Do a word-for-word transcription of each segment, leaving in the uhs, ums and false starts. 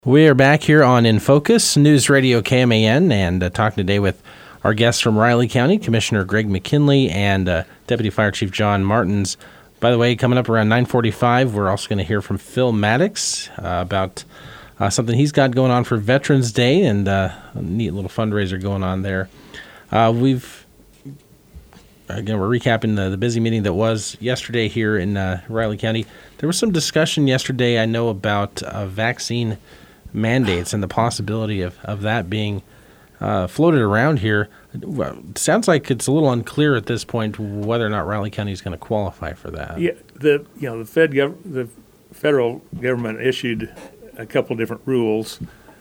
We are back here on In Focus, News Radio K M A N, and uh, talking today with our guests from Riley County, Commissioner Greg McKinley and uh, Deputy Fire Chief John Martins. By the way, coming up around nine forty-five, we're also going to hear from Phil Maddox uh, about uh, something he's got going on for Veterans Day, and uh, a neat little fundraiser going on there. Uh, we've, again, we're recapping the, the busy meeting that was yesterday here in uh, Riley County. There was some discussion yesterday, I know, about uh, vaccine mandates and the possibility of, of that being uh, floated around here. It sounds like it's a little unclear at this point whether or not Riley County is going to qualify for that. Yeah, the you know the Fed gov- the federal government issued a couple different rules,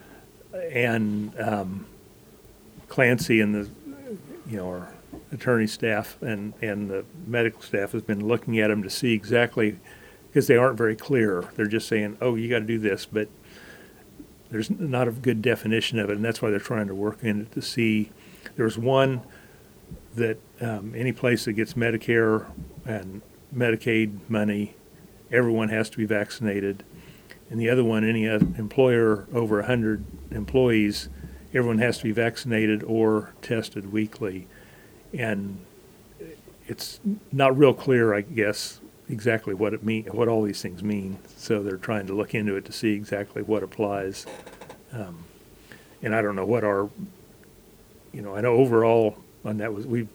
and um, Clancy and the you know our attorney staff and and the medical staff has been looking at them to see exactly, because they aren't very clear. They're just saying, oh, you got to do this, but there's not a good definition of it, and that's why they're trying to work in it to see. There's one that um, any place that gets Medicare and Medicaid money, everyone has to be vaccinated. And the other one, any employer over one hundred employees, everyone has to be vaccinated or tested weekly. And it's not real clear, I guess, exactly what it mean, what all these things mean. So they're trying to look into it to see exactly what applies. Um, and I don't know what our, you know, I know overall on that was, we,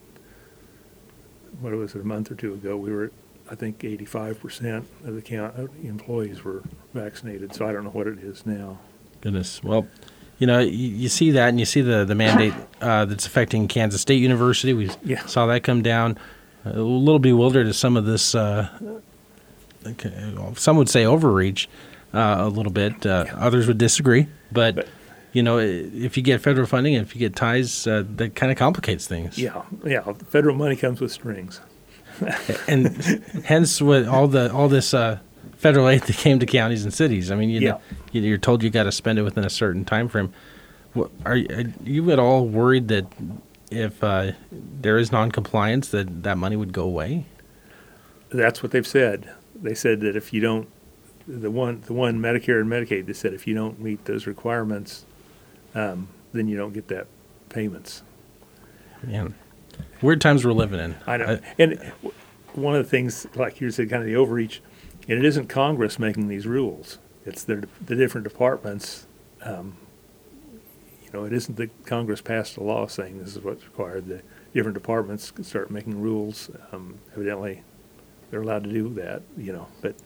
what was it, a month or two ago, we were at, I think, eighty-five percent of the count of the employees were vaccinated. So I don't know what it is now. Goodness. Well, you know, you, you see that, and you see the, the mandate uh, that's affecting Kansas State University. We yeah. saw that come down. A little bewildered at some of this, uh, some would say overreach uh, a little bit. Uh, yeah. Others would disagree. But, but, you know, if you get federal funding, if you get ties, uh, that kind of complicates things. Yeah, yeah. Federal money comes with strings. And hence with all the all this uh, federal aid that came to counties and cities. I mean, you yeah. know, you're told you got to spend it within a certain time frame. Are, are you at all worried that if uh, there is noncompliance, that that money would go away? That's what they've said. They said that if you don't, the one the one Medicare and Medicaid, they said if you don't meet those requirements, um, then you don't get that payments. Man, weird times we're living in. I know. I, and one of the things, like you said, kind of the overreach, and it isn't Congress making these rules. It's the the different departments. Um, You know, it isn't that Congress passed a law saying this is what's required. The different departments can start making rules. Um, evidently, they're allowed to do that, you know, but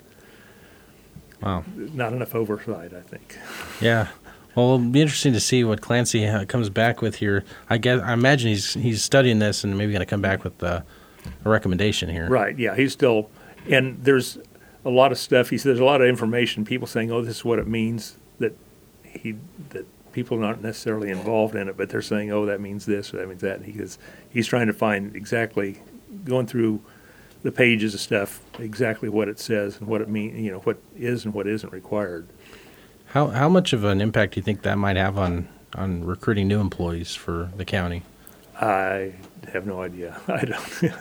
wow, not enough oversight, I think. Yeah. Well, it'll be interesting to see what Clancy uh, comes back with here. I guess I imagine he's he's studying this and maybe going to come back with uh, a recommendation here. Right. Yeah. He's still, and there's a lot of stuff. He says there's a lot of information. People saying, "Oh, this is what it means." That he that. People aren't necessarily involved in it, but they're saying, "Oh, that means this or that means that." And he is, he's trying to find exactly, going through the pages of stuff, exactly what it says and what it means, you know, what is and what isn't required. How how much of an impact do you think that might have on, on recruiting new employees for the county? I have no idea. I don't.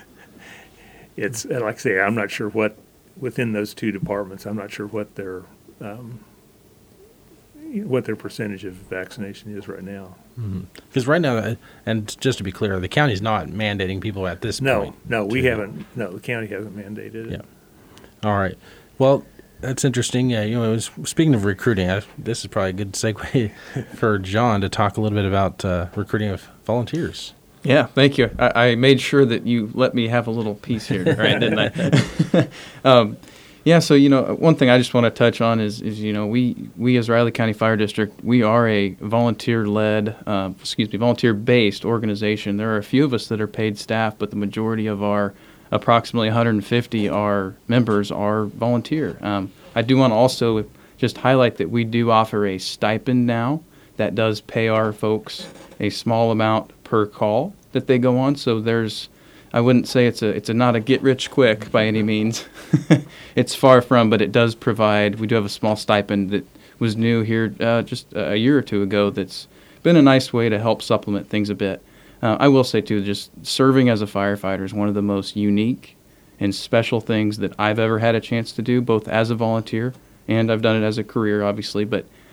It's like I say, I'm not sure what within those two departments. I'm not sure what their um, what their percentage of vaccination is right now. Because mm-hmm. right now, and just to be clear, the county's not mandating people at this no, point. No, no, we haven't. No, the county hasn't mandated it. Yeah. All right. Well, that's interesting. Uh, you know, it was, speaking of recruiting, I, this is probably a good segue for John to talk a little bit about uh, recruiting of volunteers. Yeah, thank you. I, I made sure that you let me have a little piece here, right? Didn't I? um, Yeah, so, you know, one thing I just want to touch on is, is you know, we, we as Riley County Fire District, we are a volunteer-led, uh, excuse me, volunteer-based organization. There are a few of us that are paid staff, but the majority of our approximately one hundred fifty our members are volunteer. Um, I do want to also just highlight that we do offer a stipend now that does pay our folks a small amount per call that they go on. So there's I wouldn't say it's a it's a not a get rich quick by any means. It's far from, but it does provide. We do have a small stipend that was new here uh, just a year or two ago. That's been a nice way to help supplement things a bit. Uh, I will say too, just serving as a firefighter is one of the most unique and special things that I've ever had a chance to do, both as a volunteer and I've done it as a career, obviously. But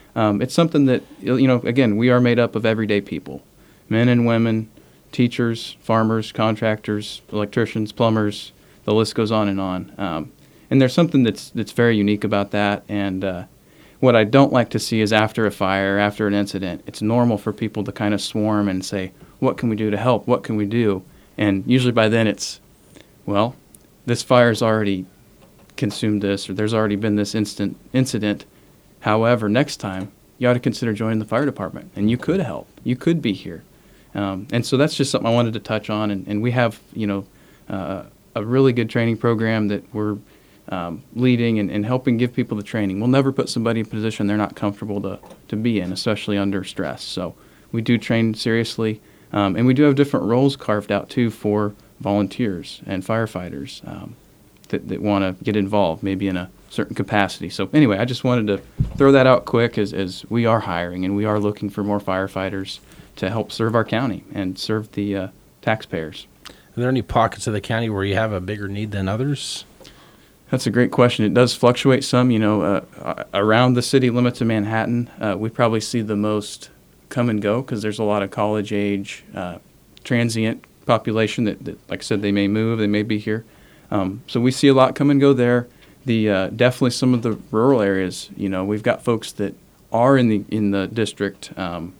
um, it's something that, you know, again, we are made up of everyday people, men and women, teachers, farmers, contractors, electricians, plumbers, the list goes on and on. Um, and there's something that's that's very unique about that. And uh, what I don't like to see is after a fire, after an incident, it's normal for people to kind of swarm and say, what can we do to help? What can we do? And usually by then it's, well, this fire's already consumed this, or there's already been this instant incident. However, next time, you ought to consider joining the fire department, and you could help. You could be here. Um, and so that's just something I wanted to touch on. And, and we have, you know, uh, a really good training program that we're um, leading and, and helping give people the training. We'll never put somebody in a position they're not comfortable to, to be in, especially under stress. So we do train seriously. Um, and we do have different roles carved out, too, for volunteers and firefighters um, that, that want to get involved, maybe in a certain capacity. So anyway, I just wanted to throw that out quick as, as we are hiring and we are looking for more firefighters to help serve our county and serve the uh, taxpayers. Are there any pockets of the county where you have a bigger need than others? That's a great question. It does fluctuate some. You know, uh, around the city limits of Manhattan, uh, we probably see the most come and go because there's a lot of college age uh, transient population that, that, like I said, they may move, they may be here. Um, so we see a lot come and go there. The uh, definitely some of the rural areas. You know, we've got folks that are in the in the district um,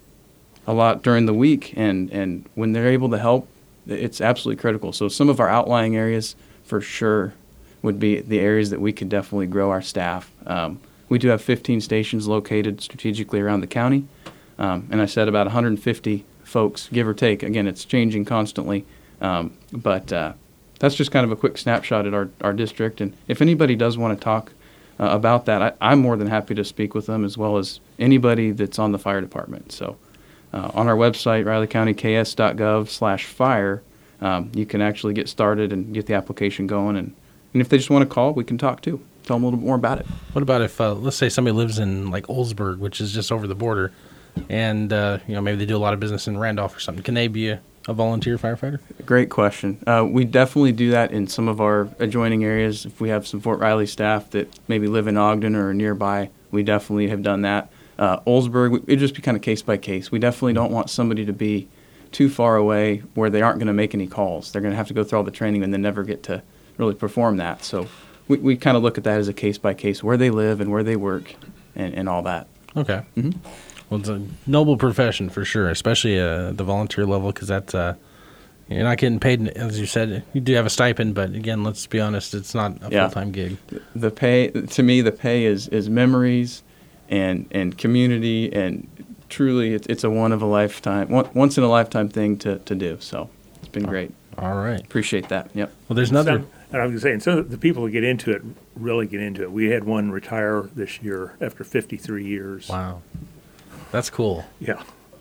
a lot during the week, and and when they're able to help, it's absolutely critical. So some of our outlying areas, for sure, would be the areas that we could definitely grow our staff. Um, we do have fifteen stations located strategically around the county. Um, and I said about one hundred fifty folks, give or take. Again, it's changing constantly. Um, but uh, that's just kind of a quick snapshot at our, our district. And if anybody does want to talk uh, about that, I, I'm more than happy to speak with them, as well as anybody that's on the fire department. So uh, on our website, riley county k s dot gov slash fire, um, you can actually get started and get the application going. And, and if they just want to call, we can talk too. Tell them a little bit more about it. What about if, uh, let's say somebody lives in like Oldsburg, which is just over the border, and uh, you know, maybe they do a lot of business in Randolph or something. Can they be a, a volunteer firefighter? Great question. Uh, we definitely do that in some of our adjoining areas. If we have some Fort Riley staff that maybe live in Ogden or nearby, we definitely have done that. Uh, Oldsburg, it'd just be kind of case by case. We definitely don't want somebody to be too far away where they aren't going to make any calls. They're going to have to go through all the training and then never get to really perform that. So we, we kind of look at that as a case by case, where they live and where they work and, and all that. Okay. Mm-hmm. Well, it's a noble profession for sure, especially uh, the volunteer level, because that's uh, you're not getting paid, as you said. You do have a stipend, but again, let's be honest, it's not a Yeah. full-time gig. The pay, to me, the pay is, is memories and and community, and truly, it's it's a one of a lifetime, one, once in a lifetime thing to, to do. So it's been great. All right. Appreciate that. Yep. Well, there's another. Some, and I was saying, some of the people that get into it really get into it. We had one retire this year after fifty-three years. Wow, that's cool. Yeah.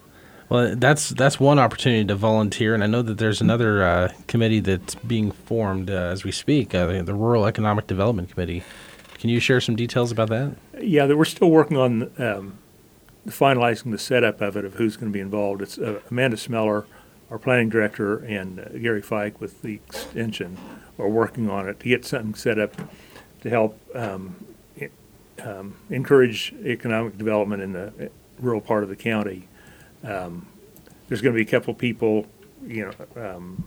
Well, that's that's one opportunity to volunteer, and I know that there's another uh, committee that's being formed uh, as we speak, uh, the Rural Economic Development Committee. Can you share some details about that? Yeah, that we're still working on um, finalizing the setup of it, of who's going to be involved. It's uh, Amanda Smeller, our planning director, and uh, Gary Fike with the extension are working on it to get something set up to help um, i- um, encourage economic development in the rural part of the county. Um, there's going to be a couple people, you know, um,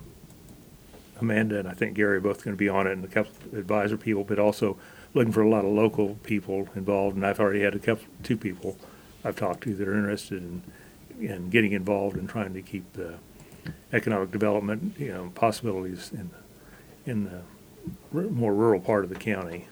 Amanda and I think Gary are both going to be on it, and a couple advisor people, but also looking for a lot of local people involved. And I've already had a couple, two people I've talked to that are interested in in getting involved and trying to keep the economic development, you know, possibilities in in the r- more rural part of the county.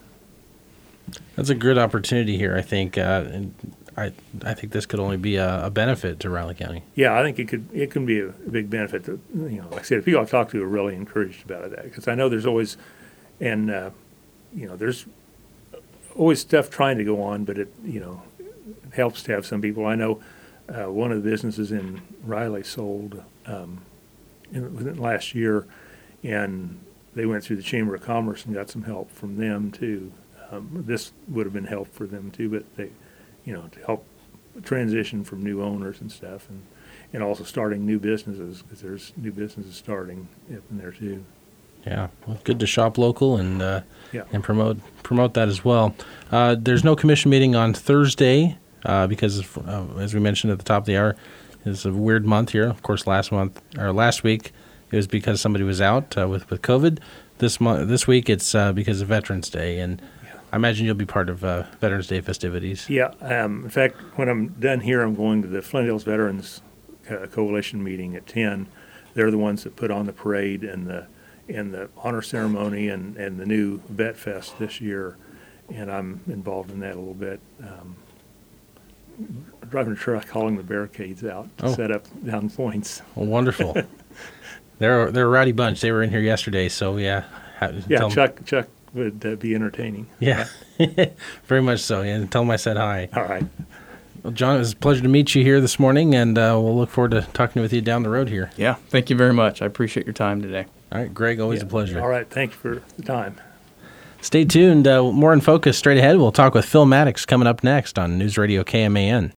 That's a good opportunity here, I think. Uh, and I I think this could only be a, a benefit to Riley County. Yeah, I think it could it can be a big benefit. To, you know, like I said, the people I've talked to are really encouraged about that, because I know there's always, and uh, you know, there's always stuff trying to go on, but it you know it helps to have some people. I know uh, one of the businesses in Riley sold um, in, within last year, and they went through the Chamber of Commerce and got some help from them too. Um, this would have been help for them too, but they, you know, to help transition from new owners and stuff, and, and also starting new businesses, because there's new businesses starting up in there too. Yeah, well, good to shop local and uh, Yeah. and promote promote that as well. Uh, there's no commission meeting on Thursday, uh, because, uh, as we mentioned at the top of the hour, it's a weird month here. Of course, last month or last week it was because somebody was out uh, with with COVID. This month, this week, it's uh, because of Veterans Day, and I imagine you'll be part of uh, Veterans Day festivities. Yeah. Um, in fact, when I'm done here, I'm going to the Flint Hills Veterans uh, Coalition meeting at ten. They're the ones that put on the parade and the and the honor ceremony and, and the new Vet Fest this year, and I'm involved in that a little bit. Um, driving a truck, hauling the barricades out to Oh. set up down points. Well, wonderful. they're they're a rowdy bunch. They were in here yesterday, so yeah. ha- Yeah, tell 'em- Chuck Chuck would uh, be entertaining. Yeah, very much so. And tell them I said hi. All right. Well, John, it was a pleasure to meet you here this morning, and uh, we'll look forward to talking with you down the road here. Yeah, thank you very much. I appreciate your time today. All right, Greg, always Yeah. a pleasure. All right. Thank you for the time. Stay tuned. Uh, more in focus straight ahead. We'll talk with Phil Maddox coming up next on News Radio K M A N.